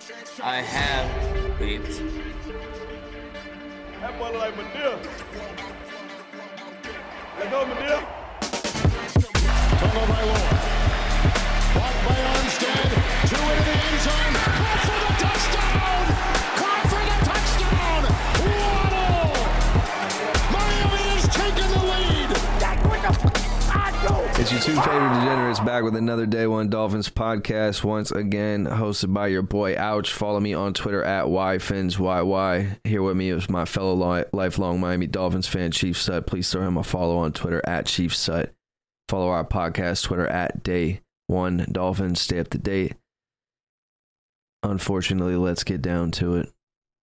I have beats. That boy look like Madea. Let's go, Madea. Turned by Lord. Blocked by Armstead. Two into the end zone. Caught for the touchdown! Caught for the touchdown! Waddle! Miami has taken the lead. That's what the I do. It's your two favorite degenerates back with another Day One Dolphins podcast, once again hosted by your boy Ouch. Follow me on Twitter at YFinsYY. Here with me is my fellow lifelong Miami Dolphins fan, Chief Sut. Please throw him a follow on Twitter at Chief Sut. Follow our podcast Twitter at Day One Dolphins. Stay up to date. Unfortunately, let's get down to it.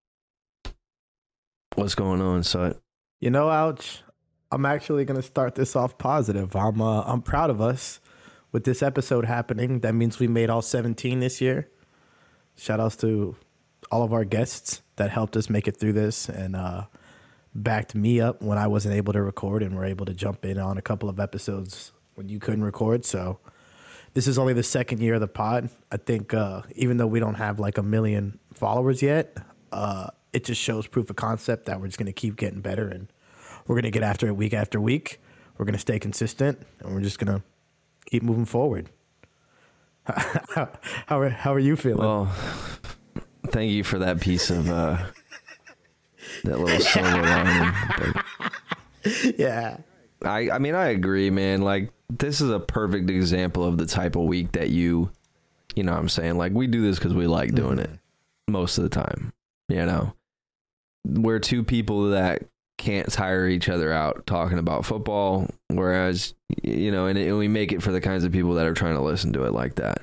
What's going on, Sut? You know, Ouch, I'm actually going to start this off positive. I'm proud of us with this episode happening. That means we made all 17 this year. Shout outs to all of our guests that helped us make it through this and backed me up when I wasn't able to record and were able to jump in on a couple of episodes when you couldn't record. So this is only the second year of the pod. I think even though we don't have like 1 million followers yet, it just shows proof of concept that we're just going to keep getting better and we're going to get after it week after week. We're going to stay consistent, and we're just going to keep moving forward. How are you feeling? Well, thank you for that piece of that little solo line. Yeah. I mean, I agree, man. Like, this is a perfect example of the type of week that you know what I'm saying? Like, we do this because we like doing it most of the time, you know? We're two people that can't tire each other out talking about football, whereas, you know, and we make it for the kinds of people that are trying to listen to it like that.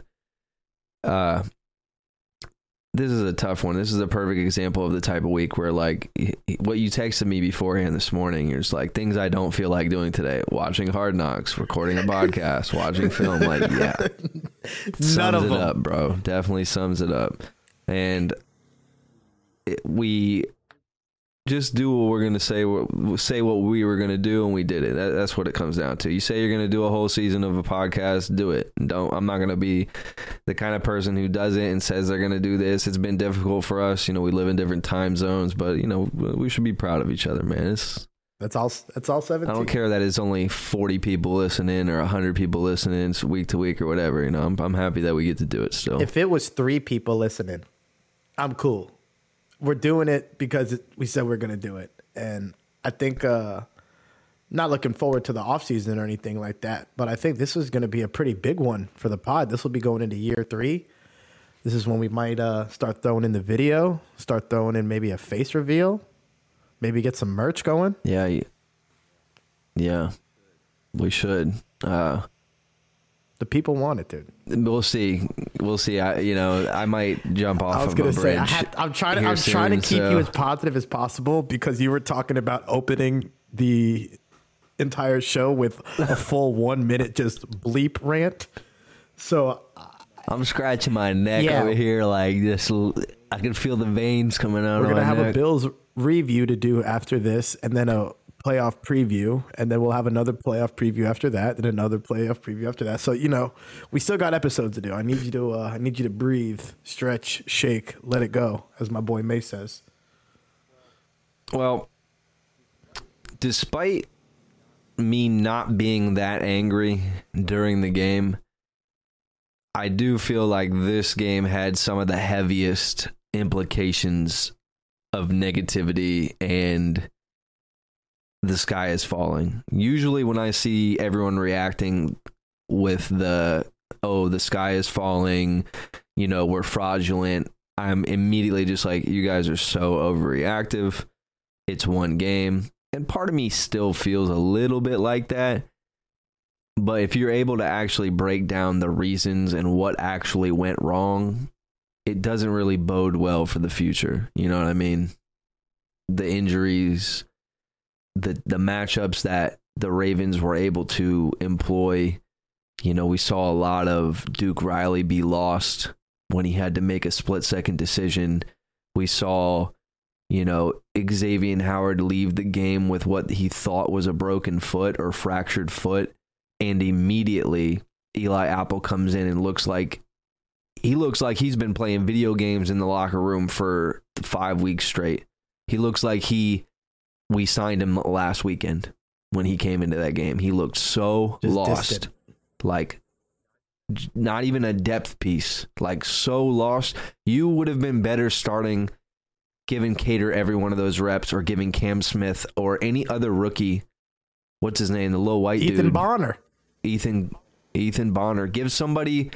This is a tough one. This is a perfect example of the type of week where, like, what you texted me beforehand this morning, you're just like, things I don't feel like doing today: watching Hard Knocks, recording a podcast, watching film. Like, yeah, sums it up, bro. Definitely sums it up. And we just do what we're going to say what we were going to do, and we did it. That's what it comes down to. You say you're going to do a whole season of a podcast, do it. I'm not going to be the kind of person who does it and says they're going to do this. It's been difficult for us. You know, we live in different time zones, but, you know, we should be proud of each other, man. That's all 17. I don't care that it's only 40 people listening or 100 people listening week to week or whatever. You know, I'm happy that we get to do it still. If it was 3 people listening, I'm cool. We're doing it because we said we're going to do it. And I think, not looking forward to the offseason or anything like that, but I think this is going to be a pretty big one for the pod. This will be going into year 3. This is when we might start throwing in the video, start throwing in maybe a face reveal, maybe get some merch going. Yeah, we should. The people want it, dude. We'll see. I might jump off. I was going to say, I'm trying to keep you as positive as possible because you were talking about opening the entire show with a full 1 minute just bleep rant. So I'm scratching my neck over here, like this. I can feel the veins coming out. We're gonna have a Bills review to do after this, and then a playoff preview, and then we'll have another playoff preview after that, and another playoff preview after that. So, you know, we still got episodes to do. I need you to breathe, stretch, shake, let it go, as my boy May says. Well, despite me not being that angry during the game, I do feel like this game had some of the heaviest implications of negativity and the sky is falling. Usually when I see everyone reacting with the sky is falling, you know, we're fraudulent, I'm immediately just like, you guys are so overreactive. It's one game. And part of me still feels a little bit like that. But if you're able to actually break down the reasons and what actually went wrong, it doesn't really bode well for the future. You know what I mean? The injuries, the matchups that the Ravens were able to employ. You know, we saw a lot of Duke Riley be lost when he had to make a split-second decision. We saw, you know, Xavier Howard leave the game with what he thought was a broken foot or fractured foot, and immediately Eli Apple comes in and looks like he looks like he's been playing video games in the locker room for 5 weeks straight. He looks like we signed him last weekend when he came into that game. He looked so Just lost. distant. Like, not even a depth piece. Like, so lost. You would have been better starting giving Cater every one of those reps, or giving Cam Smith or any other rookie. What's his name? The little white dude. Ethan Bonner. Ethan Bonner. Give somebody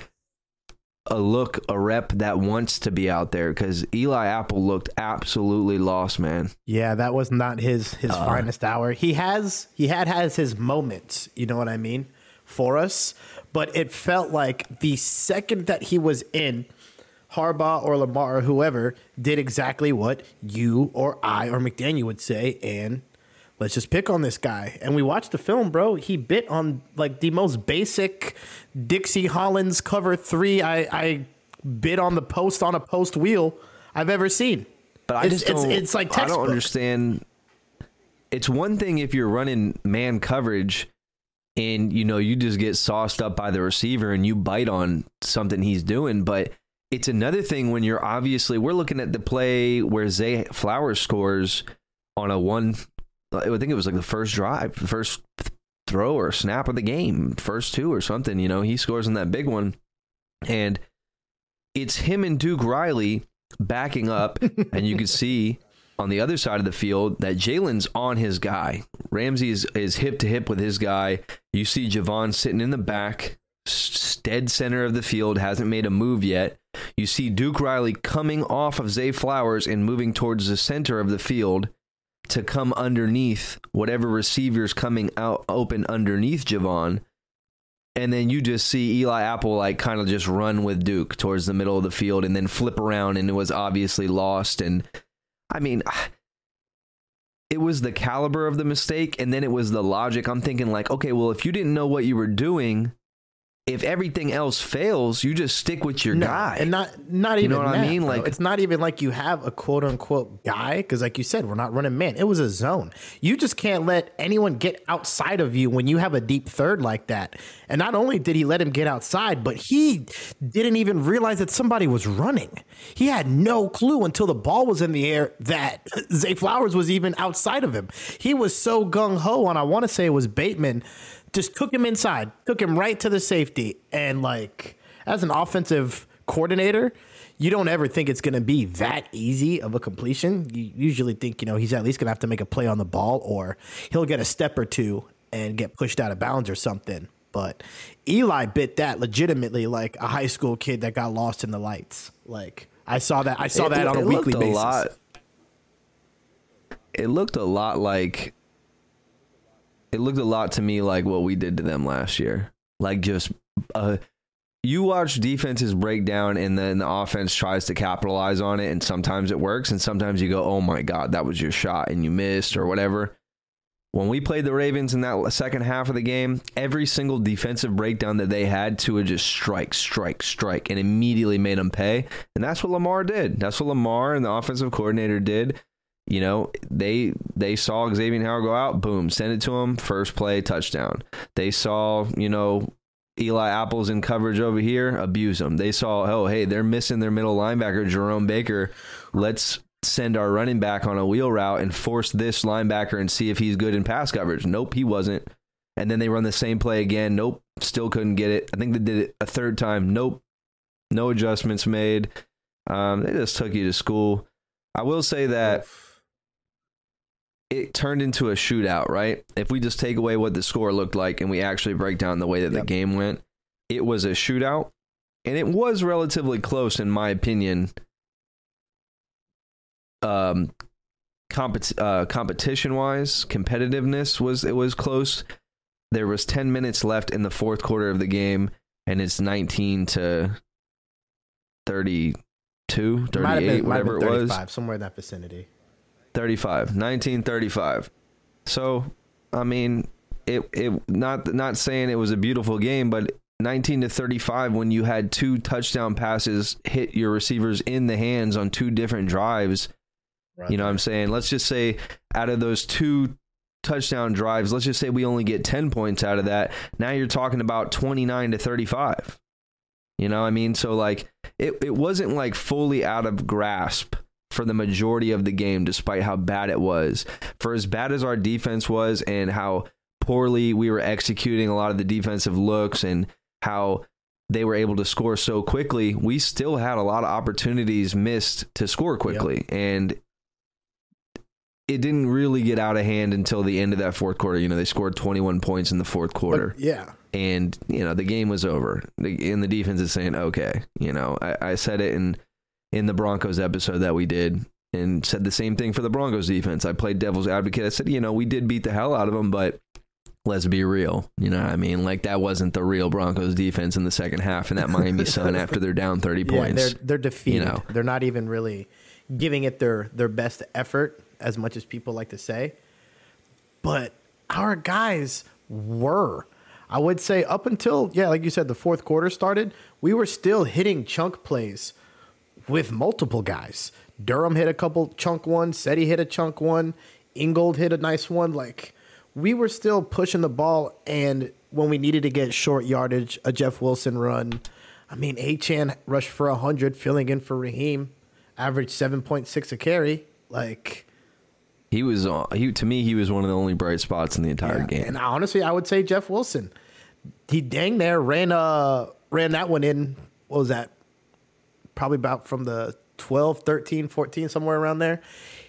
a rep that wants to be out there, because Eli Apple looked absolutely lost, man. Yeah, that was not his finest hour. He had his moments, you know what I mean, for us. But it felt like the second that he was in, Harbaugh or Lamar or whoever did exactly what you or I or McDaniel would say, and let's just pick on this guy. And we watched the film, bro. He bit on like the most basic Dixie Hollins cover three. I bit on the post on a post wheel I've ever seen. But it's like textbook. I don't understand. It's one thing if you're running man coverage and, you know, you just get sauced up by the receiver and you bite on something he's doing. But it's another thing when we're looking at the play where Zay Flowers scores on I think it was like the first drive, the first throw or snap of the game, first two or something, you know, he scores on that big one. And it's him and Duke Riley backing up, and you can see on the other side of the field that Jalen's on his guy. Ramsey is hip to hip with his guy. You see Javon sitting in the back, dead center of the field, hasn't made a move yet. You see Duke Riley coming off of Zay Flowers and moving towards the center of the field to come underneath whatever receiver's coming out open underneath Javon. And then you just see Eli Apple like kind of just run with Duke towards the middle of the field and then flip around, and it was obviously lost. And I mean, it was the caliber of the mistake, and then it was the logic. I'm thinking like, okay, well, if you didn't know what you were doing, if everything else fails, you just stick with your guy. And not even, you know what I mean? Like, it's not even like you have a quote unquote guy, because like you said, we're not running man. It was a zone. You just can't let anyone get outside of you when you have a deep third like that. And not only did he let him get outside, but he didn't even realize that somebody was running. He had no clue until the ball was in the air that Zay Flowers was even outside of him. He was so gung-ho on, I want to say it was Bateman, just took him inside, took him right to the safety. And like, as an offensive coordinator, you don't ever think it's going to be that easy of a completion. You usually think, you know, he's at least going to have to make a play on the ball, or he'll get a step or two and get pushed out of bounds or something. But Eli bit that legitimately like a high school kid that got lost in the lights. Like, I saw that on a weekly basis. It looked a lot to me like what we did to them last year. Like, just you watch defenses break down, and then the offense tries to capitalize on it, and sometimes it works, and sometimes you go, oh my God, that was your shot and you missed or whatever. When we played the Ravens in that second half of the game, every single defensive breakdown that they had, Tua just strike, and immediately made them pay. And that's what Lamar did. That's what Lamar and the offensive coordinator did. You know, they saw Xavier Howard go out, boom, send it to him, first play, touchdown. They saw, you know, Eli Apple's in coverage over here, abuse them. They saw, oh, hey, they're missing their middle linebacker, Jerome Baker. Let's send our running back on a wheel route and force this linebacker and see if he's good in pass coverage. Nope, he wasn't. And then they run the same play again. Nope, still couldn't get it. I think they did it a third time. Nope, no adjustments made. They just took you to school. I will say that it turned into a shootout, right? If we just take away what the score looked like and we actually break down the way that the game went, it was a shootout. And it was relatively close, in my opinion. Competition wise, competitiveness was close. There was 10 minutes left in the fourth quarter of the game, and it's 19-32, 38, whatever it was, somewhere in that vicinity. 19-35. So I mean, it not saying it was a beautiful game, but 19-35 when you had two touchdown passes hit your receivers in the hands on two different drives. You know what I'm saying? Let's just say out of those two touchdown drives, let's just say we only get 10 points out of that. Now you're talking about 29-35. You know what I mean? So, like, it wasn't, like, fully out of grasp for the majority of the game, despite how bad it was. For as bad as our defense was and how poorly we were executing a lot of the defensive looks and how they were able to score so quickly, we still had a lot of opportunities missed to score quickly. Yep. And it didn't really get out of hand until the end of that fourth quarter. You know, they scored 21 points in the fourth quarter. Yeah. And, you know, the game was over. And the defense is saying, okay, you know, I said it in the Broncos episode that we did and said the same thing for the Broncos defense. I played devil's advocate. I said, you know, we did beat the hell out of them, but let's be real. You know what I mean? Like, that wasn't the real Broncos defense in the second half in that Miami Sun after they're down 30 points. They're defeated. You know? They're not even really giving it their best effort, as much as people like to say. But our guys were. I would say up until, like you said, the fourth quarter started, we were still hitting chunk plays with multiple guys. Durham hit a couple chunk ones. Seti hit a chunk one. Ingold hit a nice one. Like, we were still pushing the ball, and when we needed to get short yardage, a Jeff Wilson run. I mean, Achane rushed for 100, filling in for Raheem, averaged 7.6 a carry. Like, to me, he was one of the only bright spots in the entire game. And honestly, I would say Jeff Wilson. He dang near ran that one in. What was that? Probably about from the 12, 13, 14, somewhere around there.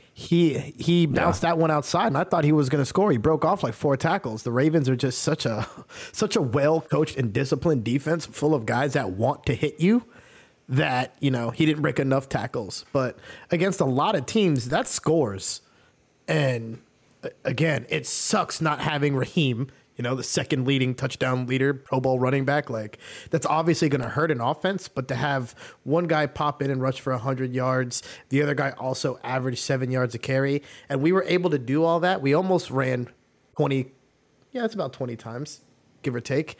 He bounced that one outside, and I thought he was going to score. He broke off like 4 tackles. The Ravens are just such a well-coached and disciplined defense full of guys that want to hit you that, you know, he didn't break enough tackles. But against a lot of teams, that scores. And again, it sucks not having Raheem, you know, the second leading touchdown leader, Pro Bowl running back. Like, that's obviously going to hurt an offense, but to have one guy pop in and rush for 100 yards, the other guy also averaged 7 yards a carry, and we were able to do all that. We almost ran 20, it's about 20 times, give or take.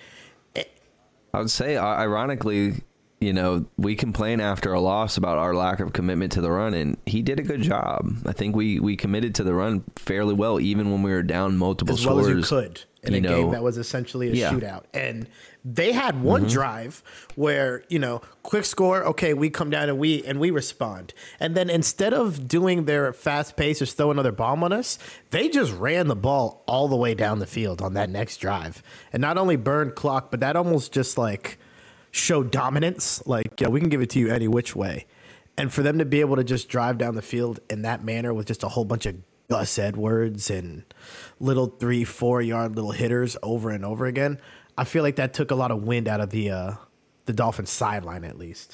I would say, ironically, you know, we complain after a loss about our lack of commitment to the run, and he did a good job. I think we committed to the run fairly well, even when we were down multiple scores. As well as you could in a game that was essentially a shootout. And they had one drive where, you know, quick score, okay, we come down and we respond. And then instead of doing their fast pace or throw another bomb on us, they just ran the ball all the way down the field on that next drive. And not only burned clock, but that almost just like show dominance, like, we can give it to you any which way. And for them to be able to just drive down the field in that manner with just a whole bunch of Gus Edwards and little 3-4 yard little hitters over and over again, I feel like that took a lot of wind out of the Dolphins sideline, at least.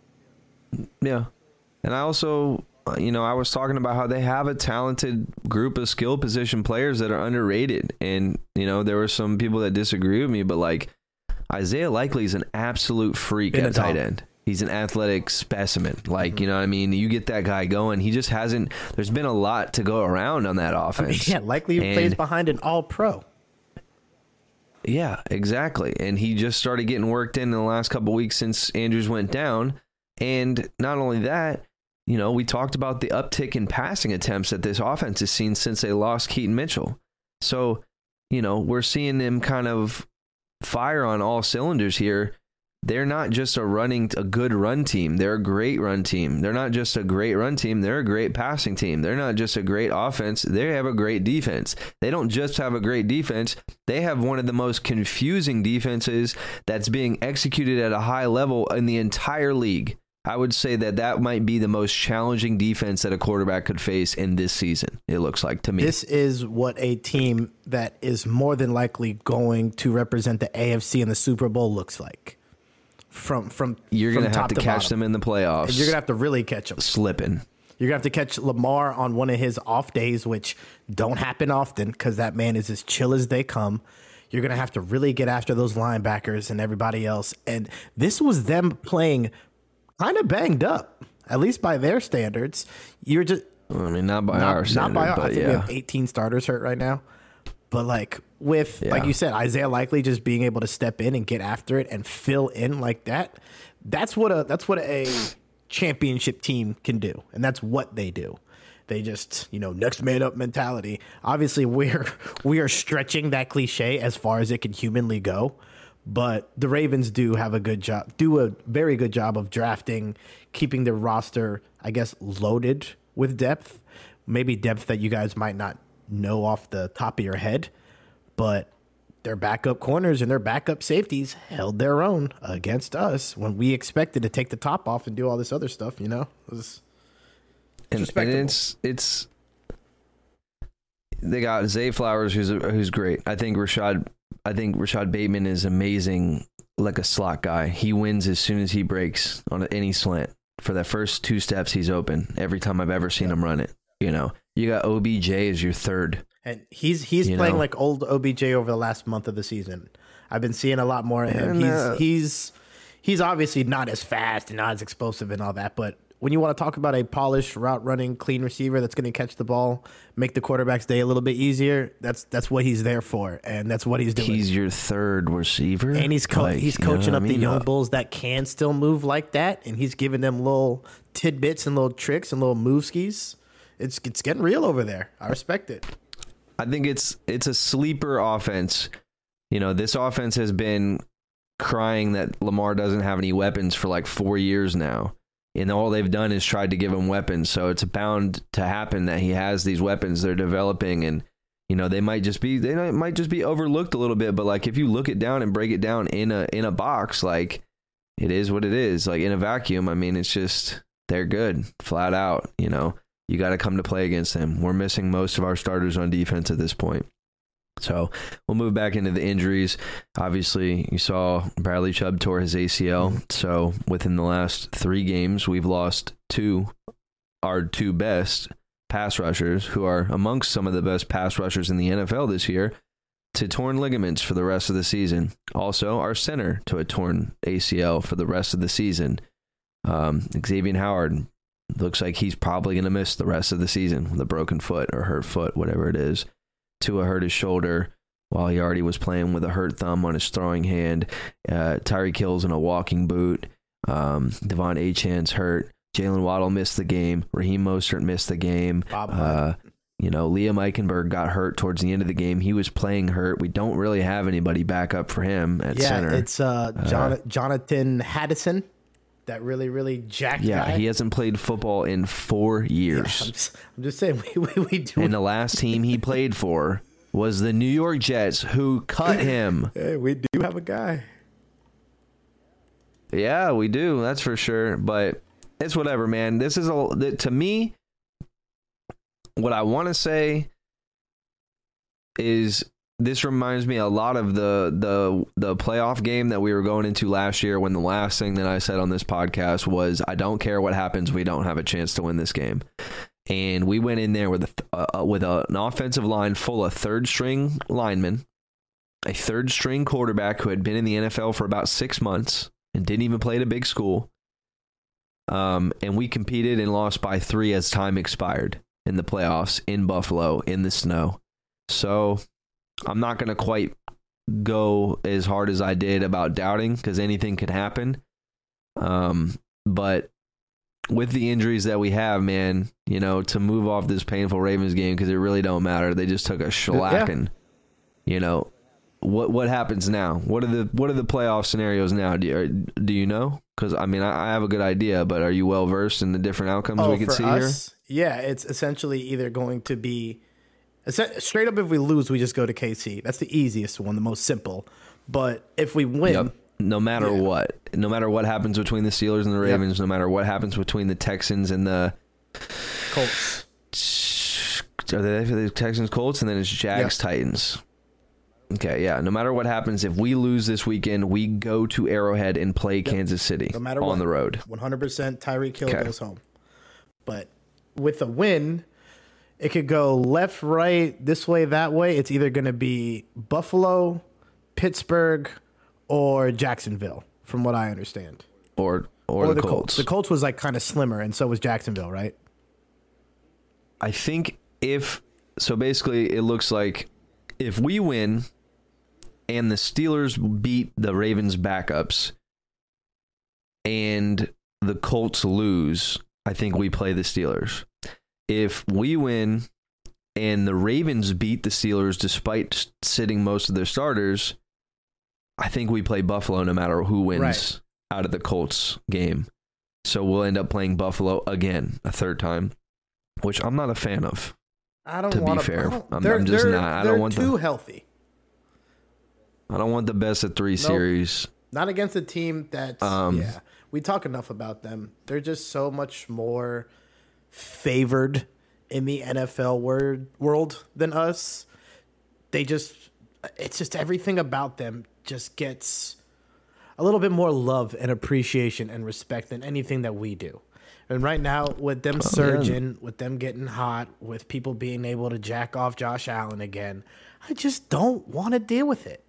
Yeah. And I also, you know, I was talking about how they have a talented group of skill position players that are underrated. And, you know, there were some people that disagree with me, but like, Isaiah Likely is an absolute freak at tight end. He's an athletic specimen. Like, you know what I mean? You get that guy going. He just hasn't – there's been a lot to go around on that offense. Likely plays behind an all-pro. Yeah, exactly. And he just started getting worked in the last couple of weeks since Andrews went down. And not only that, you know, we talked about the uptick in passing attempts that this offense has seen since they lost Keaton Mitchell. So, you know, we're seeing them kind of fire on all cylinders here. They're not just a good run team. They're a great run team. They're not just a great run team. They're a great passing team. They're not just a great offense. They have a great defense. They don't just have a great defense. They have one of the most confusing defenses that's being executed at a high level in the entire league. I would say that might be the most challenging defense that a quarterback could face in this season, it looks like to me. This is what a team that is more than likely going to represent the AFC in the Super Bowl looks like. You're going to have to catch them in the playoffs. And you're going to have to really catch them. Slipping. You're going to have to catch Lamar on one of his off days, which don't happen often because that man is as chill as they come. You're going to have to really get after those linebackers and everybody else. And this was them playing kind of banged up, at least by their standards. You're just... I mean, not by our standards, but I think we have 18 starters hurt right now. But like like you said, Isaiah Likely just being able to step in and get after it and fill in like that, that's what a championship team can do, and that's what they do. They just, next man up mentality. Obviously, we are stretching that cliche as far as it can humanly go, But the Ravens do a very good job of drafting, keeping their roster, I guess, loaded with depth. Maybe depth that you guys might not know off the top of your head. But their backup corners and their backup safeties held their own against us when we expected to take the top off and do all this other stuff, you know? It was and it's they got Zay Flowers, who's great. I think Rashad Bateman is amazing, like a slot guy. He wins as soon as he breaks on any slant. For the first 2 steps, he's open every time I've ever seen him run it. You know, you got OBJ as your third. And he's playing like old OBJ over the last month of the season. I've been seeing a lot more of him. And, he's obviously not as fast and not as explosive and all that, but when you want to talk about a polished route running, clean receiver that's going to catch the ball, make the quarterback's day a little bit easier, that's what he's there for, and that's what he's doing. He's your third receiver, and he's coaching up the young bulls that can still move like that, and he's giving them little tidbits and little tricks and little move skis. It's getting real over there. I respect it. I think it's a sleeper offense. You know, this offense has been crying that Lamar doesn't have any weapons for like 4 years now. And all they've done is tried to give him weapons. So it's bound to happen that he has these weapons they're developing. And, you know, they might just be overlooked a little bit. But like, if you look it down and break it down in a box, like, it is what it is. Like, in a vacuum, I mean, it's just, they're good flat out. You know, you got to come to play against them. We're missing most of our starters on defense at this point. So we'll move back into the injuries. Obviously, you saw Bradley Chubb tore his ACL. So within the last 3 games, we've lost our two best pass rushers, who are amongst some of the best pass rushers in the NFL this year, to torn ligaments for the rest of the season. Also, our center to a torn ACL for the rest of the season. Xavier Howard looks like he's probably going to miss the rest of the season with a broken foot or hurt foot, whatever it is. Tua hurt his shoulder while he already was playing with a hurt thumb on his throwing hand. Tyreek Hill's in a walking boot. Devon Achane's hurt. Jalen Waddle missed the game. Raheem Mostert missed the game. Liam Eichenberg got hurt towards the end of the game. He was playing hurt. We don't really have anybody back up for him at center. It's Jonathan Haddison. That really jacked guy. He hasn't played football in 4 years. Yeah, I'm just saying, we do. And the last team he played for was the New York Jets, who cut him. Hey, we do have a guy. Yeah, we do. That's for sure. But it's whatever, man. This is to me, what I want to say is, this reminds me a lot of the playoff game that we were going into last year, when the last thing that I said on this podcast was, I don't care what happens, we don't have a chance to win this game. And we went in there with an offensive line full of third-string linemen, a third-string quarterback who had been in the NFL for about 6 months and didn't even play at a big school. And we competed and lost by 3 as time expired in the playoffs in Buffalo in the snow. So I'm not going to quite go as hard as I did about doubting, because anything could happen. But with the injuries that we have, man, you know, to move off this painful Ravens game, because it really don't matter. They just took a shellacking. Yeah. You know, what happens now? What are the playoff scenarios now? Do you know? Because I mean, I have a good idea, but are you well versed in the different outcomes we could see here? Yeah, it's essentially either going to be straight up, if we lose, we just go to KC. That's the easiest one, the most simple. But if we win, no matter what happens between the Steelers and the Ravens, no matter what happens between the Texans and the Colts, are they the Texans, Colts, and then it's Jags, Titans. Okay, yeah. No matter what happens, if we lose this weekend, we go to Arrowhead and play Kansas City on the road. 100% Tyreek Hill goes home. But with a win, it could go left, right, this way, that way. It's either going to be Buffalo, Pittsburgh, or Jacksonville, from what I understand. Or the Colts. The Colts was like kind of slimmer, and so was Jacksonville, right? I think basically it looks like if we win and the Steelers beat the Ravens backups and the Colts lose, I think we play the Steelers. If we win and the Ravens beat the Steelers despite sitting most of their starters, I think we play Buffalo no matter who wins Right. out of the Colts game. So we'll end up playing Buffalo again a third time, which I'm not a fan of. I don't To be want fair, I'm they're just not. I don't want too healthy. I don't want the best of three series. Not against a team that's yeah. We talk enough about them. They're just so much more favored in the NFL world than us. It's just everything about them just gets a little bit more love and appreciation and respect than anything that we do. And right now, with them surging, with them getting hot, with people being able to jack off Josh Allen again, I just don't want to deal with it.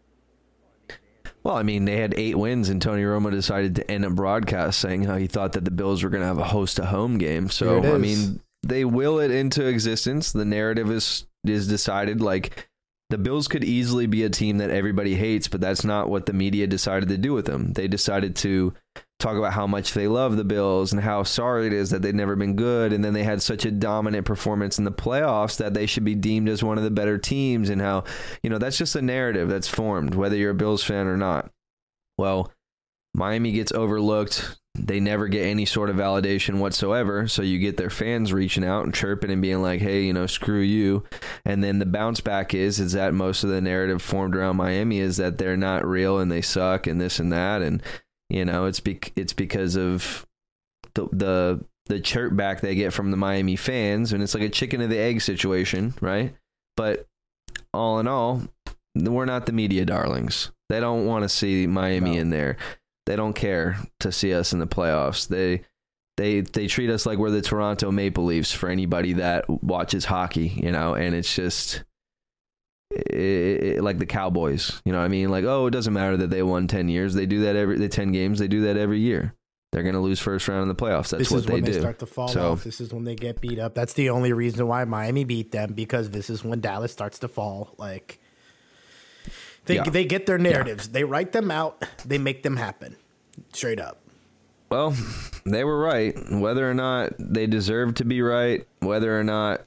Well, I mean, they had 8 wins, and Tony Romo decided to end a broadcast saying how he thought that the Bills were going to have a host a home game. So, I mean, they will it into existence. The narrative is decided. Like, the Bills could easily be a team that everybody hates, but that's not what the media decided to do with them. They decided to talk about how much they love the Bills and how sorry it is that they've never been good. And then they had such a dominant performance in the playoffs that they should be deemed as one of the better teams, and how, that's just a narrative that's formed, whether you're a Bills fan or not. Well, Miami gets overlooked. They never get any sort of validation whatsoever. So you get their fans reaching out and chirping and being like, hey, screw you. And then the bounce back is that most of the narrative formed around Miami is that they're not real and they suck and this and that. And, it's because of the chirp back they get from the Miami fans. And it's like a chicken and the egg situation, right? But all in all, we're not the media darlings. They don't want to see Miami in there. They don't care to see us in the playoffs. They treat us like we're the Toronto Maple Leafs for anybody that watches hockey, and it's just like the Cowboys, you know what I mean? Like, oh, it doesn't matter that they won 10 years. They do that 10 games. They do that every year. They're going to lose first round in the playoffs. That's what they do. This is when they start to fall off. This is when they get beat up. That's the only reason why Miami beat them, because this is when Dallas starts to fall. Like, they get their narratives. They write them out. They make them happen. Straight up. Well, they were right. Whether or not they deserve to be right, whether or not,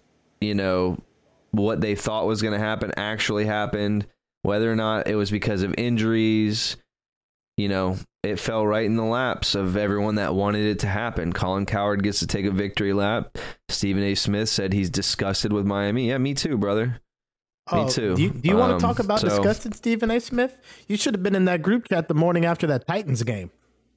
what they thought was going to happen actually happened, whether or not it was because of injuries, it fell right in the laps of everyone that wanted it to happen. Colin Cowherd gets to take a victory lap. Stephen A. Smith said he's disgusted with Miami. Yeah, me too, brother. Me too. Do you want to talk about disgusted Stephen A. Smith? You should have been in that group chat the morning after that Titans game.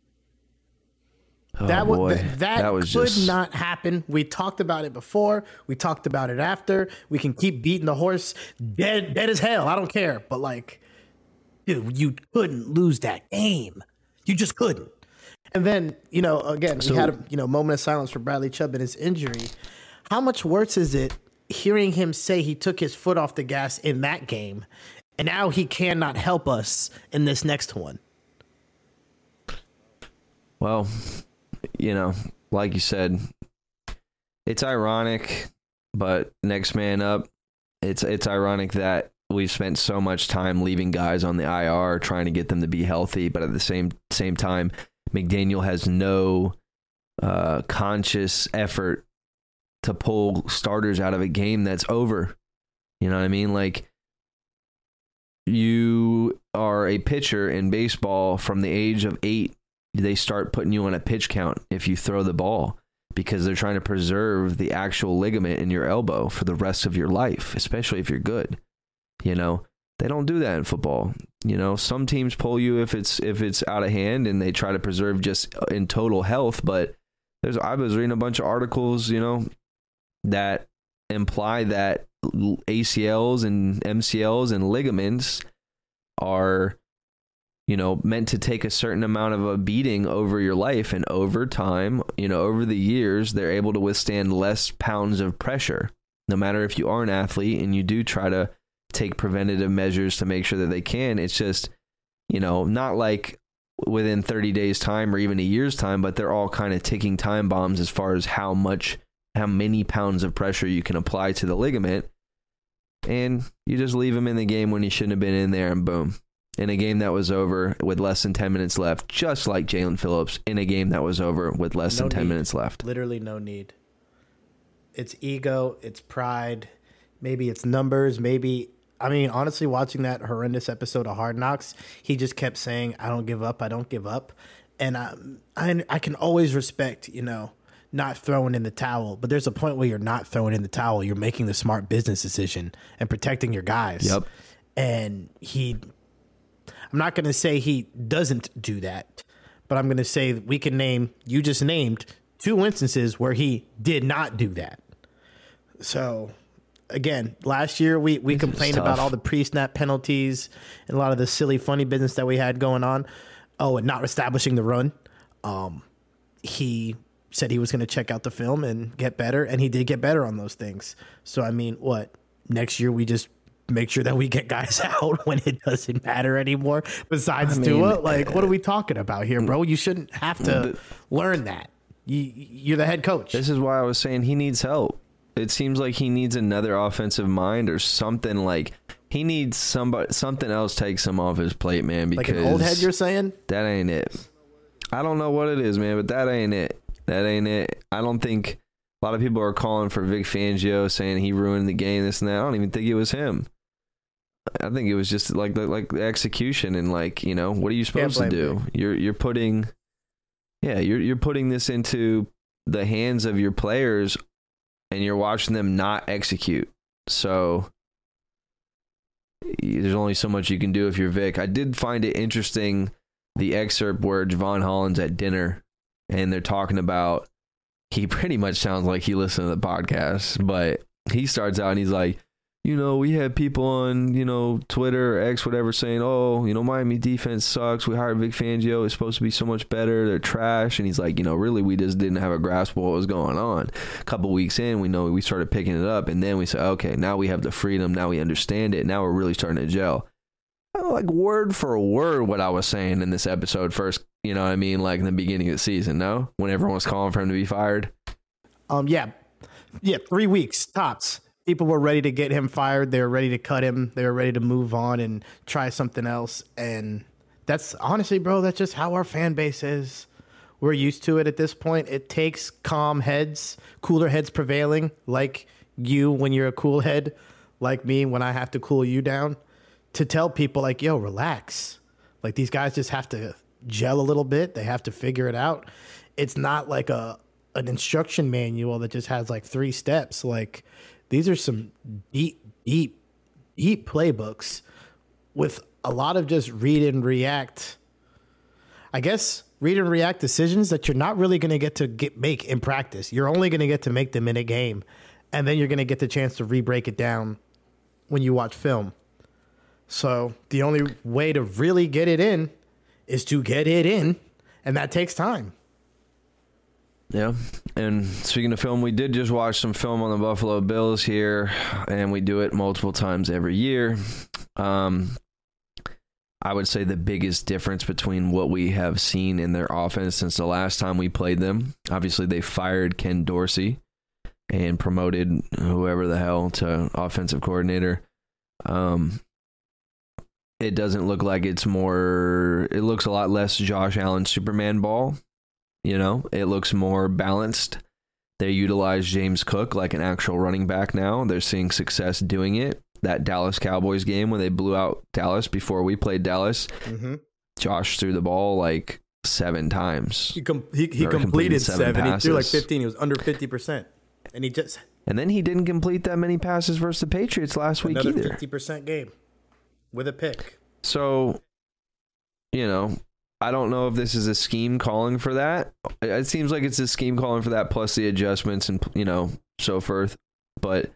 That could not happen. We talked about it before. We talked about it after. We can keep beating the horse dead as hell. I don't care. But, like, dude, you couldn't lose that game. You just couldn't. And then, again, we had a moment of silence for Bradley Chubb and his injury. How much worse is it hearing him say he took his foot off the gas in that game, and now he cannot help us in this next one? Well, like you said, it's ironic, but next man up, it's ironic that we've spent so much time leaving guys on the IR trying to get them to be healthy, but at the same time, McDaniel has no conscious effort to pull starters out of a game that's over. You know what I mean? Like, you are a pitcher in baseball from the age of 8. They start putting you on a pitch count if you throw the ball, because they're trying to preserve the actual ligament in your elbow for the rest of your life, especially if you're good. They don't do that in football. Some teams pull you if it's out of hand, and they try to preserve just in total health. But I was reading a bunch of articles, that imply that ACLs and MCLs and ligaments are, meant to take a certain amount of a beating over your life. And over time, over the years, they're able to withstand less pounds of pressure, no matter if you are an athlete and you do try to take preventative measures to make sure that they can. It's just, not like within 30 days time or even a year's time, but they're all kind of ticking time bombs as far as how many pounds of pressure you can apply to the ligament. And you just leave him in the game when he shouldn't have been in there, and boom. In a game that was over with less than 10 minutes left, just like Jalen Phillips in a game that was over with less than 10 minutes left. Literally no need. It's ego, it's pride, maybe it's numbers, maybe I mean, honestly, watching that horrendous episode of Hard Knocks, he just kept saying, I don't give up. I don't give up. And I can always respect, not throwing in the towel. But there's a point where you're not throwing in the towel. You're making the smart business decision and protecting your guys. Yep. And I'm not going to say he doesn't do that, but I'm going to say we can you just named 2 instances where he did not do that. So, again, last year we complained about all the pre-snap penalties and a lot of the silly, funny business that we had going on. Oh, and not establishing the run. He said he was going to check out the film and get better, and he did get better on those things. So, I mean, next year we just make sure that we get guys out when it doesn't matter anymore besides Tua? Like, what are we talking about here, bro? You shouldn't have to learn that. You're the head coach. This is why I was saying he needs help. It seems like he needs another offensive mind or something. Like he needs something else takes him off his plate, man. Because like an old head, you're saying? That ain't it. I don't know what it is, man, but that ain't it. That ain't it. I don't think a lot of people are calling for Vic Fangio, saying he ruined the game, this and that. I don't even think it was him. I think it was just like the execution and what are you supposed to do? You're putting this into the hands of your players, and you're watching them not execute. So there's only so much you can do if you're Vic. I did find it interesting, the excerpt where Javon Holland's at dinner, and they're talking about, he pretty much sounds like he listened to the podcast, but he starts out and he's like, we had people on, Twitter or X, whatever, saying, Miami defense sucks. We hired Vic Fangio. It's supposed to be so much better. They're trash. And he's like, really, we just didn't have a grasp of what was going on. A couple weeks in, we started picking it up. And then we said, okay, now we have the freedom. Now we understand it. Now we're really starting to gel. Like word for word what I was saying in this episode first, like in the beginning of the season, no? When everyone was calling for him to be fired? Yeah, 3 weeks, tops. People were ready to get him fired. They were ready to cut him. They were ready to move on and try something else. And that's honestly, bro, that's just how our fan base is. We're used to it at this point. It takes calm heads, cooler heads prevailing, like you when you're a cool head, like me when I have to cool you down, to tell people like, yo, relax. Like these guys just have to gel a little bit. They have to figure it out. It's not like an instruction manual that just has like 3 steps. Like, these are some deep playbooks with a lot of just read and react decisions that you're not really going to get to make in practice. You're only going to get to make them in a game, and then you're going to get the chance to re-break it down when you watch film. So the only way to really get it in is to get it in, and that takes time. Yeah, and speaking of film, we did just watch some film on the Buffalo Bills here, and we do it multiple times every year. I would say the biggest difference between what we have seen in their offense since the last time we played them, obviously they fired Ken Dorsey and promoted whoever the hell to offensive coordinator. It doesn't look like it looks a lot less Josh Allen Superman ball. It looks more balanced. They utilize James Cook like an actual running back now. They're seeing success doing it. That Dallas Cowboys game when they blew out Dallas before we played Dallas, Josh threw the ball like 7 times. He completed 7. Passes. He threw like 15. He was under 50%. And then he didn't complete that many passes versus the Patriots last week either. Another 50% game with a pick. So, I don't know if this is a scheme calling for that. It seems like it's a scheme calling for that plus the adjustments and, so forth. But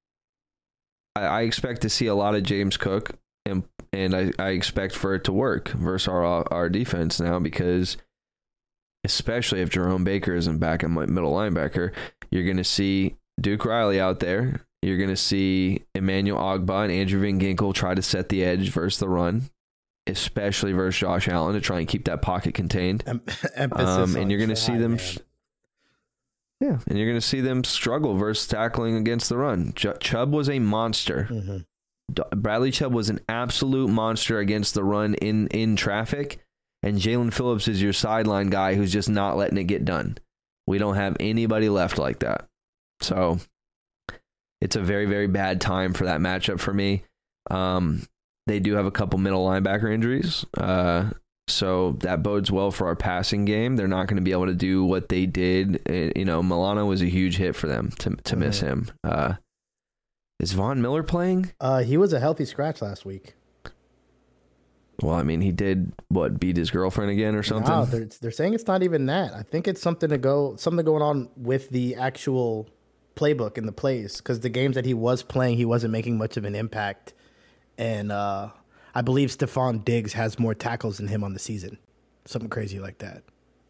I expect to see a lot of James Cook, and I expect for it to work versus our defense now, because especially if Jerome Baker isn't back in middle linebacker, you're going to see Duke Riley out there. You're going to see Emmanuel Ogbah and Andrew Van Ginkel try to set the edge versus the run, especially versus Josh Allen, to try and keep that pocket contained. And you're going to see them, and you're going to see them struggle versus tackling against the run. Chubb was a monster. Mm-hmm. Bradley Chubb was an absolute monster against the run in traffic, and Jalen Phillips is your sideline guy who's just not letting it get done. We don't have anybody left like that. So it's a very, very bad time for that matchup for me. They do have a couple middle linebacker injuries. So that bodes well for our passing game. They're not going to be able to do what they did. Milano was a huge hit for them to miss him. Is Von Miller playing? He was a healthy scratch last week. Well, I mean, he did beat his girlfriend again or something? No, they're saying it's not even that. I think it's something going on with the actual playbook and the plays, because the games that he was playing, he wasn't making much of an impact. And I believe Stephon Diggs has more tackles than him on the season. Something crazy like that.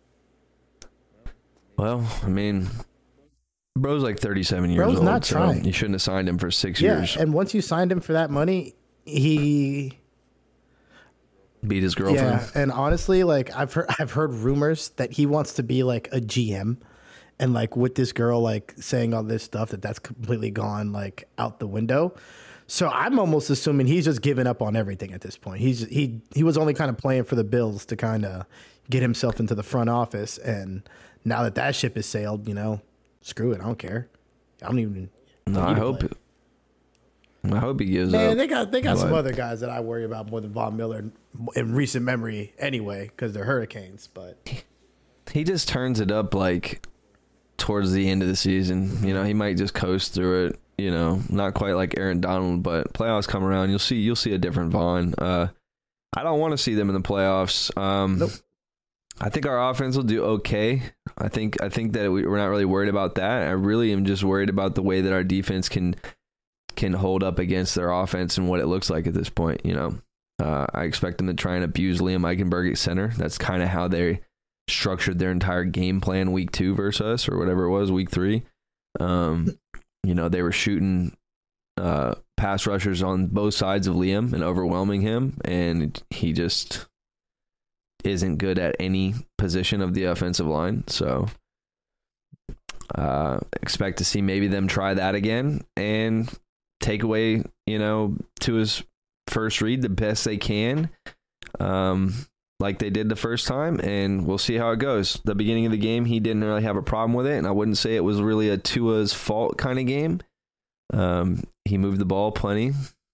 Well, I mean, bro's like 37 years old. Bro's not trying. You shouldn't have signed him for 6 years. Yeah, and once you signed him for that money, he beat his girlfriend. Yeah, and honestly, like I've heard rumors that he wants to be like a GM, and like with this girl like saying all this stuff that's completely gone like out the window. So I'm almost assuming he's just given up on everything at this point. He was only kind of playing for the Bills to kind of get himself into the front office, and now that ship has sailed, screw it. I don't care. I don't even. No, I hope he gives up. Man, they got some other guys that I worry about more than Von Miller in recent memory anyway, because they're Hurricanes. But he just turns it up like towards the end of the season. He might just coast through it. Not quite like Aaron Donald, but playoffs come around, you'll see a different Vaughn. I don't want to see them in the playoffs. Nope. I think our offense will do okay. I think that we're not really worried about that. I really am just worried about the way that our defense can hold up against their offense and what it looks like at this point. I expect them to try and abuse Liam Eichenberg at center. That's kind of how they structured their entire game plan week 2 versus us, or whatever it was, week 3. They were shooting pass rushers on both sides of Liam and overwhelming him, and he just isn't good at any position of the offensive line. So expect to see maybe them try that again and take away, Tua's first read the best they can, like they did the first time, and we'll see how it goes. The beginning of the game, he didn't really have a problem with it, and I wouldn't say it was really a Tua's fault kind of game. He moved the ball plenty.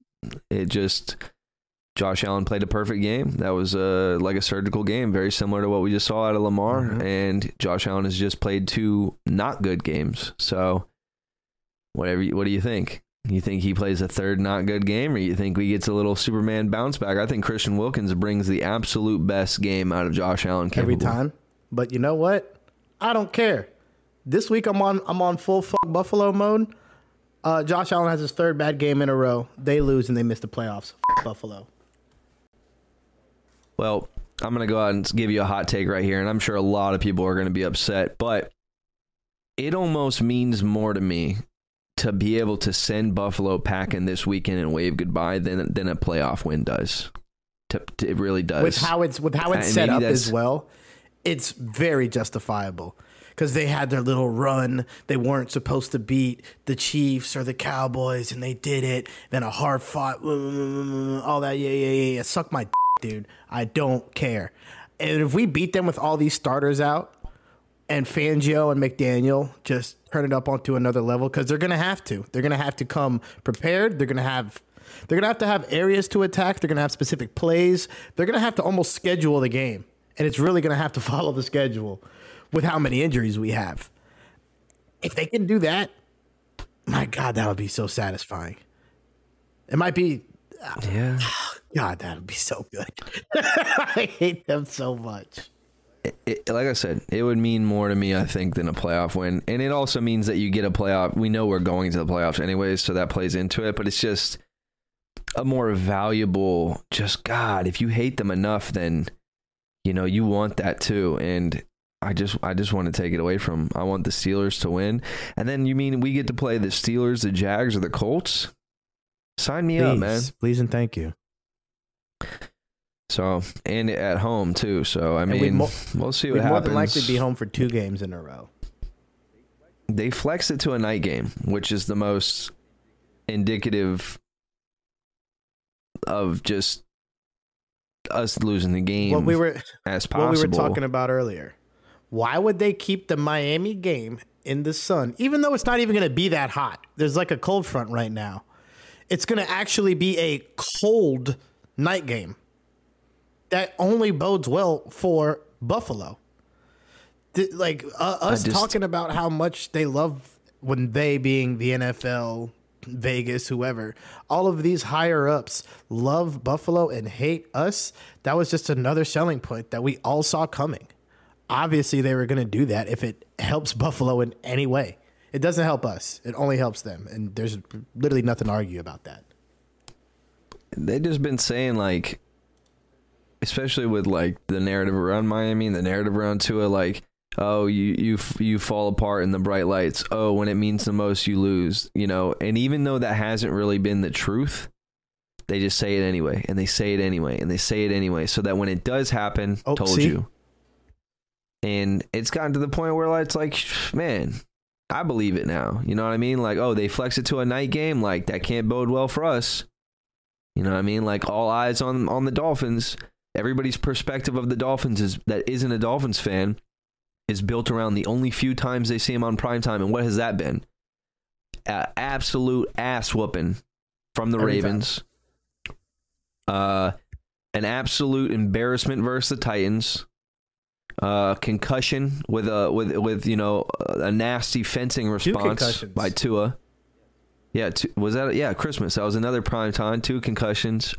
Josh Allen played a perfect game. That was like a surgical game, very similar to what we just saw out of Lamar, and Josh Allen has just played 2 not good games. So what do you think? You think he plays a third not good game, or you think we gets a little Superman bounce back? I think Christian Wilkins brings the absolute best game out of Josh Allen capable. Every time. But you know what? I don't care. This week I'm on full fuck Buffalo mode. Josh Allen has his 3rd bad game in a row. They lose and they miss the playoffs. Fuck Buffalo. Well, I'm going to go out and give you a hot take right here, and I'm sure a lot of people are going to be upset, but it almost means more to me to be able to send Buffalo packing this weekend and wave goodbye than a playoff win does. It really does. With how it's set up as well, it's very justifiable. Because they had their little run. They weren't supposed to beat the Chiefs or the Cowboys, and they did it. Then a hard fought, all that, yeah. Suck my dude. I don't care. And if we beat them with all these starters out, and Fangio and McDaniel just turn it up onto another level, because they're going to have to. They're going to have to come prepared. They're going to have to have areas to attack. They're going to have specific plays. They're going to have to almost schedule the game. And it's really going to have to follow the schedule with how many injuries we have. If they can do that, my God, that would be so satisfying. It might be. Yeah. God, that would be so good. I hate them so much. Like I said, it would mean more to me, I think, than a playoff win. And it also means that you get a playoff. We know we're going to the playoffs anyways, so that plays into it. But it's just a more valuable, God, if you hate them enough, then, you want that too. And I just want to take it away from them. I want the Steelers to win. And then you mean we get to play the Steelers, the Jags, or the Colts? Sign me up, man. Please and thank you. So, and at home too. So, I mean, we'll see what happens. More than likely be home for 2 games in a row. They flexed it to a night game, which is the most indicative of just us losing the game as possible. What we were talking about earlier. Why would they keep the Miami game in the sun, even though it's not even going to be that hot? There's like a cold front right now. It's going to actually be a cold night game. That only bodes well for Buffalo. Us talking about how much they love, when they being the NFL, Vegas, whoever, all of these higher ups love Buffalo and hate us. That was just another selling point that we all saw coming. Obviously, they were going to do that if it helps Buffalo in any way. It doesn't help us. It only helps them. And there's literally nothing to argue about that. They've just been saying, like, especially with, like, the narrative around Miami and the narrative around Tua, like, oh, you fall apart in the bright lights. Oh, when it means the most, you lose, you know. And even though that hasn't really been the truth, they just say it anyway, and they say it anyway, and they say it anyway, so that when it does happen, told you. And it's gotten to the point where it's like, man, I believe it now. You know what I mean? Like, oh, they flex it to a night game. Like, that can't bode well for us. You know what I mean? Like, all eyes on the Dolphins. Everybody's perspective of the Dolphins that isn't a Dolphins fan is built around the only few times they see him on primetime. And what has that been? Absolute ass whooping from the Ravens. An absolute embarrassment versus the Titans. Concussion with a nasty fencing response by Tua. Yeah, was that? Yeah, Christmas. That was another primetime. 2 concussions.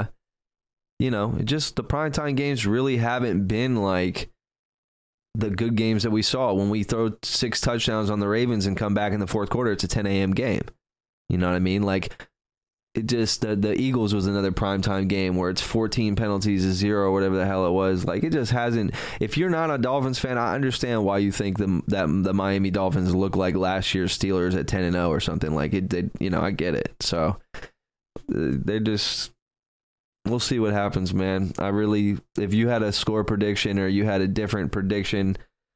Just the primetime games really haven't been like the good games that we saw. When we throw 6 touchdowns on the Ravens and come back in the fourth quarter, it's a 10 a.m. game. You know what I mean? Like, it just, the Eagles was another primetime game where it's 14 penalties to 0 or whatever the hell it was. Like, it just hasn't. If you're not a Dolphins fan, I understand why you think that the Miami Dolphins look like last year's Steelers at 10-0 or something. Like, it did, I get it. So they just, we'll see what happens, man. If you had a score prediction or you had a different prediction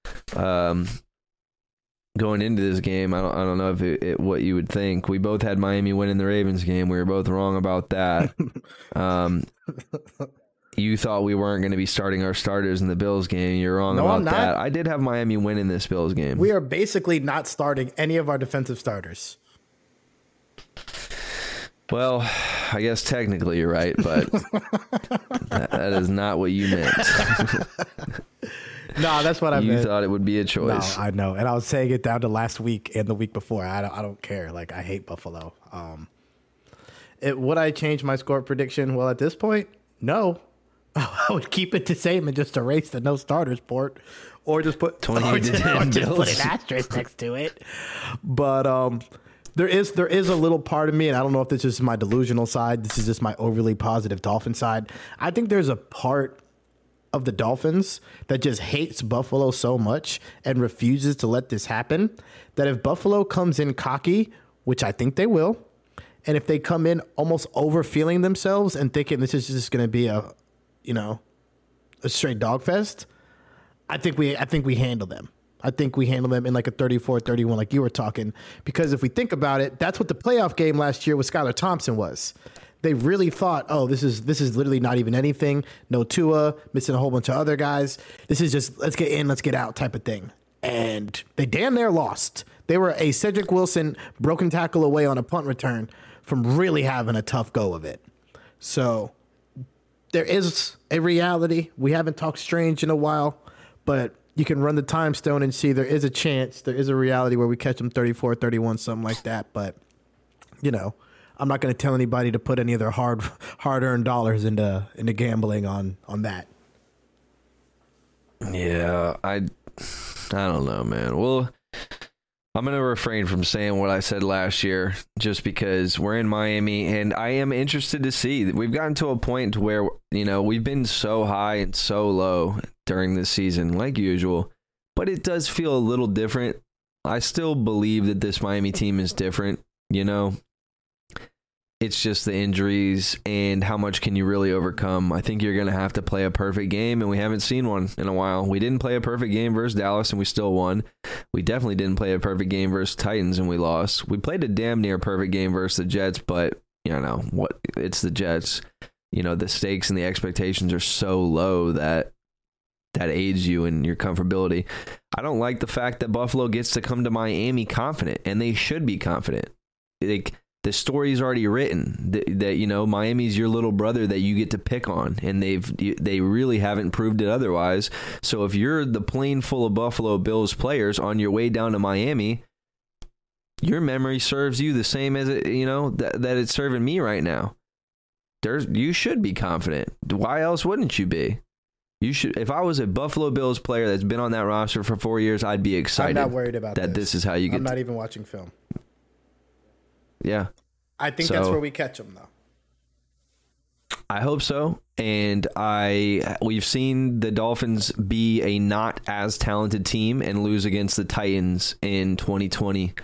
going into this game, I don't know if what you would think. We both had Miami winning the Ravens game. We were both wrong about that. You thought we weren't going to be starting our starters in the Bills game. You're wrong about that. I did have Miami winning this Bills game. We are basically not starting any of our defensive starters. Well, I guess technically you're right, but that is not what you meant. No, that's what I meant. You thought it would be a choice. No, I know. And I was saying it down to last week and the week before. I don't care. Like, I hate Buffalo. Would I change my score prediction? Well, at this point, no. I would keep it the same and just erase the no starters port, or just put 20 to 10 or just put an asterisk next to it. But there is a little part of me, and I don't know if this is my delusional side. This is just my overly positive Dolphin side. I think there's a part of the Dolphins that just hates Buffalo so much and refuses to let this happen, that if Buffalo comes in cocky, which I think they will, and if they come in almost over-feeling themselves and thinking this is just going to be a straight dog fest, I think we handle them. I think we handle them in like a 34-31 like you were talking, because if we think about it, that's what the playoff game last year with Skylar Thompson was. They really thought, oh, this is literally not even anything. No Tua, missing a whole bunch of other guys. This is just let's get in, let's get out type of thing. And they damn near lost. They were a Cedric Wilson broken tackle away on a punt return from really having a tough go of it. So there is a reality. We haven't talked strange in a while, but you can run the time stone and see there is a chance, there is a reality where we catch them 34-31, something like that. But, I'm not going to tell anybody to put any of their hard-earned dollars into gambling on that. Yeah, I don't know, man. Well, I'm going to refrain from saying what I said last year just because we're in Miami, and I am interested to see. We've gotten to a point where, we've been so high and so low during this season, like usual, but it does feel a little different. I still believe that this Miami team is different, It's just the injuries and how much can you really overcome. I think you're going to have to play a perfect game, and we haven't seen one in a while. We didn't play a perfect game versus Dallas, and we still won. We definitely didn't play a perfect game versus Titans, and we lost. We played a damn near perfect game versus the Jets, but, it's the Jets. The stakes and the expectations are so low that aids you in your comfortability. I don't like the fact that Buffalo gets to come to Miami confident, and they should be confident. The story's already written that you know, Miami's your little brother that you get to pick on, and they really haven't proved it otherwise. So if you're the plane full of Buffalo Bills players on your way down to Miami, your memory serves you the same as it, you know, that it's serving me right now. You should be confident. Why else wouldn't you be? You should. If I was a Buffalo Bills player that's been on that roster for 4 years, I'd be excited. I'm not worried about that. This is how you get. I'm not even watching film. Yeah. I think that's where we catch them, though. I hope so. And we've seen the Dolphins be a not as talented team and lose against the Titans in 2020.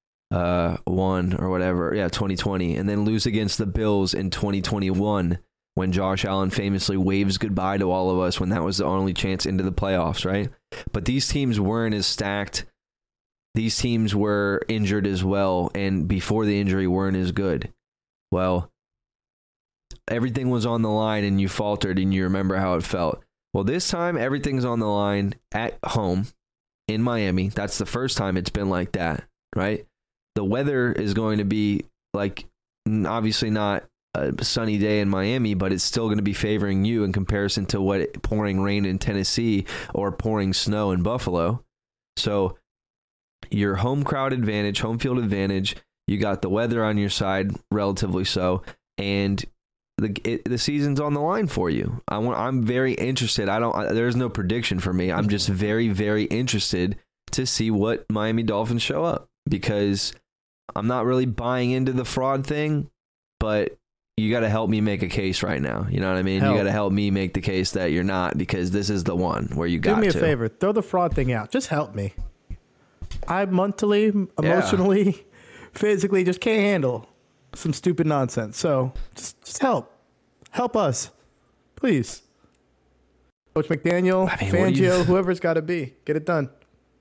2020, and then lose against the Bills in 2021 when Josh Allen famously waves goodbye to all of us when that was the only chance into the playoffs, right? But these teams weren't as stacked. These teams were injured as well, and before the injury weren't as good. Well, everything was on the line and you faltered and you remember how it felt. Well, this time everything's on the line at home in Miami. That's the first time it's been like that, right? The weather is going to be like, obviously not a sunny day in Miami, but it's still going to be favoring you in comparison to what pouring rain in Tennessee or pouring snow in Buffalo. So your home crowd advantage, home field advantage, you got the weather on your side, relatively so, and the season's on the line for you. I'm very interested. There's no prediction for me. I'm just very, very interested to see what Miami Dolphins show up, because I'm not really buying into the fraud thing, but you got to help me make a case right now. You know what I mean? You got to help me make the case that you're not, because this is the one where you got to. Do me a favor. Throw the fraud thing out. Just help me. I mentally, emotionally, physically just can't handle some stupid nonsense. So just help. Help us. Please. Coach McDaniel, Fangio, whoever's got to be. Get it done.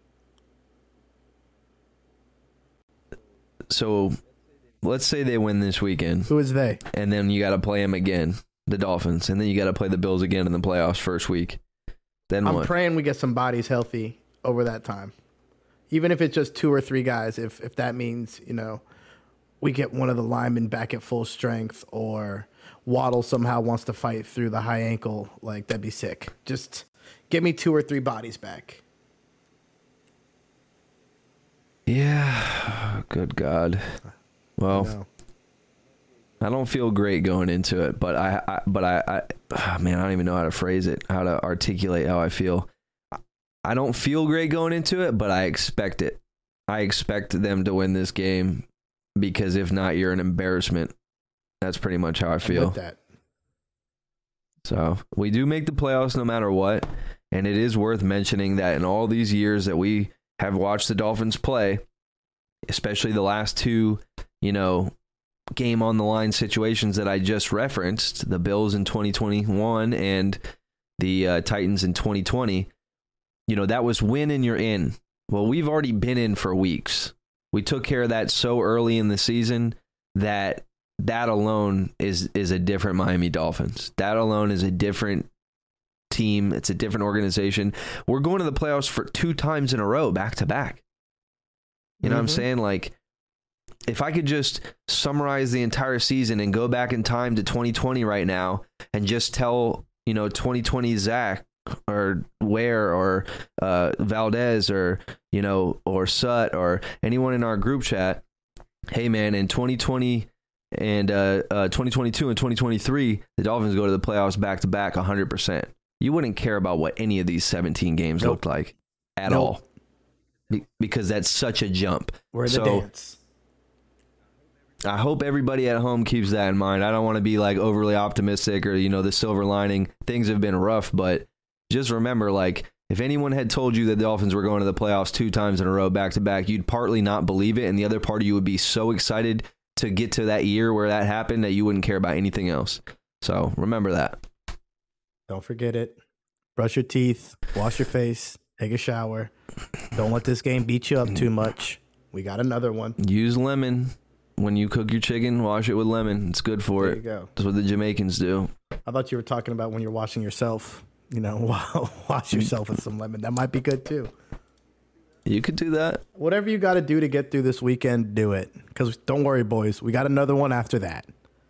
So let's say they win this weekend. Who is they? And then you got to play them again, the Dolphins. And then you got to play the Bills again in the playoffs first week. Then I'm what? praying we get some bodies healthy over that time. Even if it's just 2 or 3 guys, if that means, you know, we get one of the linemen back at full strength, or Waddle somehow wants to fight through the high ankle, like, that'd be sick. Just get me 2 or 3 bodies back. Yeah. Good God. Well, I don't feel great going into it, but I man, I don't even know how to phrase it, how to articulate how I feel. I don't feel great going into it, but I expect it. I expect them to win this game, because if not, you're an embarrassment. That's pretty much how I feel. With that. So we do make the playoffs no matter what, and it is worth mentioning that in all these years that we have watched the Dolphins play, especially the last 2, you know, game on the line situations that I just referenced, the Bills in 2021 and the Titans in 2020, you know, that was win and you're in. Well, we've already been in for weeks. We took care of that so early in the season that alone is a different Miami Dolphins. That alone is a different team. It's a different organization. We're going to the playoffs for 2 times in a row, back to back. You know what I'm saying? Like, if I could just summarize the entire season and go back in time to 2020 right now and just tell, you know, 2020 Zach or Ware or Valdez or, you know, or Sut or anyone in our group chat, hey, man, in 2020 and 2022 and 2023, the Dolphins go to the playoffs back to back 100%. You wouldn't care about what any of these 17 games looked like at all, because that's such a jump. We're in the dance. I hope everybody at home keeps that in mind. I don't want to be like overly optimistic or, you know, the silver lining. Things have been rough, but just remember, like, if anyone had told you that the Dolphins were going to the playoffs 2 times in a row back to back, you'd partly not believe it, and the other part of you would be so excited to get to that year where that happened that you wouldn't care about anything else. So remember that. Don't forget it. Brush your teeth, wash your face, take a shower. Don't let this game beat you up too much. We got another one. Use lemon. When you cook your chicken, wash it with lemon. It's good for it. There you go. That's what the Jamaicans do. I thought you were talking about when you're washing yourself. You know, wash yourself with some lemon. That might be good too. You could do that. Whatever you got to do to get through this weekend, do it. Because don't worry, boys. We got another one after that.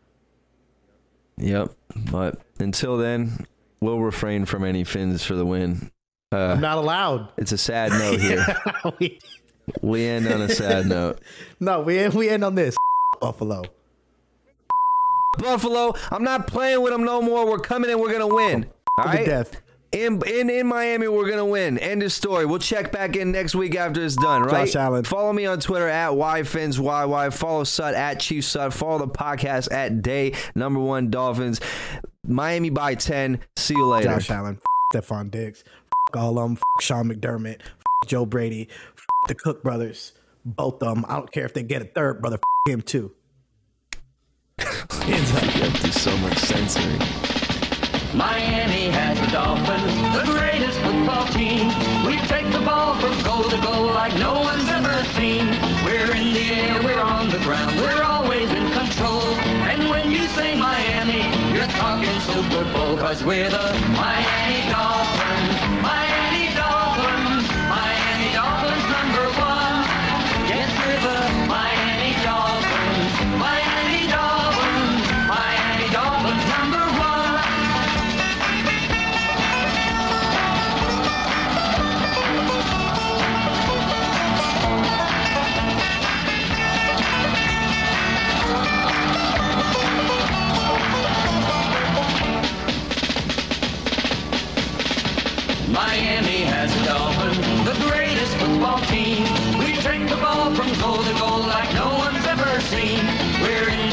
Yep. But until then, we'll refrain from any Fins for the win. I'm not allowed. It's a sad note here. We end on a sad note. No, we end on this. Buffalo. Buffalo, I'm not playing with them no more. We're coming in. We're going to win. All To right? death. In Miami, we're going to win. End of story. We'll check back in next week after it's done, right? Josh Allen. Follow me on Twitter at YFinsYY. Follow Sut at Chief Sut. Follow the podcast at Day1 Dolphins. Miami by 10. See you later. Josh Allen. Stephon Diggs. All of them. Sean McDermott. Joe Brady. The Cook brothers. Both of them. I don't care if they get a third brother. Him too. You have to do so much censoring. Miami has the Dolphins, the greatest football team. We take the ball from goal to goal like no one's ever seen. We're in the air, we're on the ground, we're always in control. And when you say Miami, you're talking Super Bowl, 'cause we're the Miami Dolphins. Miami Dolphins, Miami Dolphins #1. Yes, we're the Miami Dolphins. Miami Dolphins, Miami Dolphins #1. Miami has the Dolphins, the greatest football team. We take the ball from goal to goal like no one's ever seen. We're in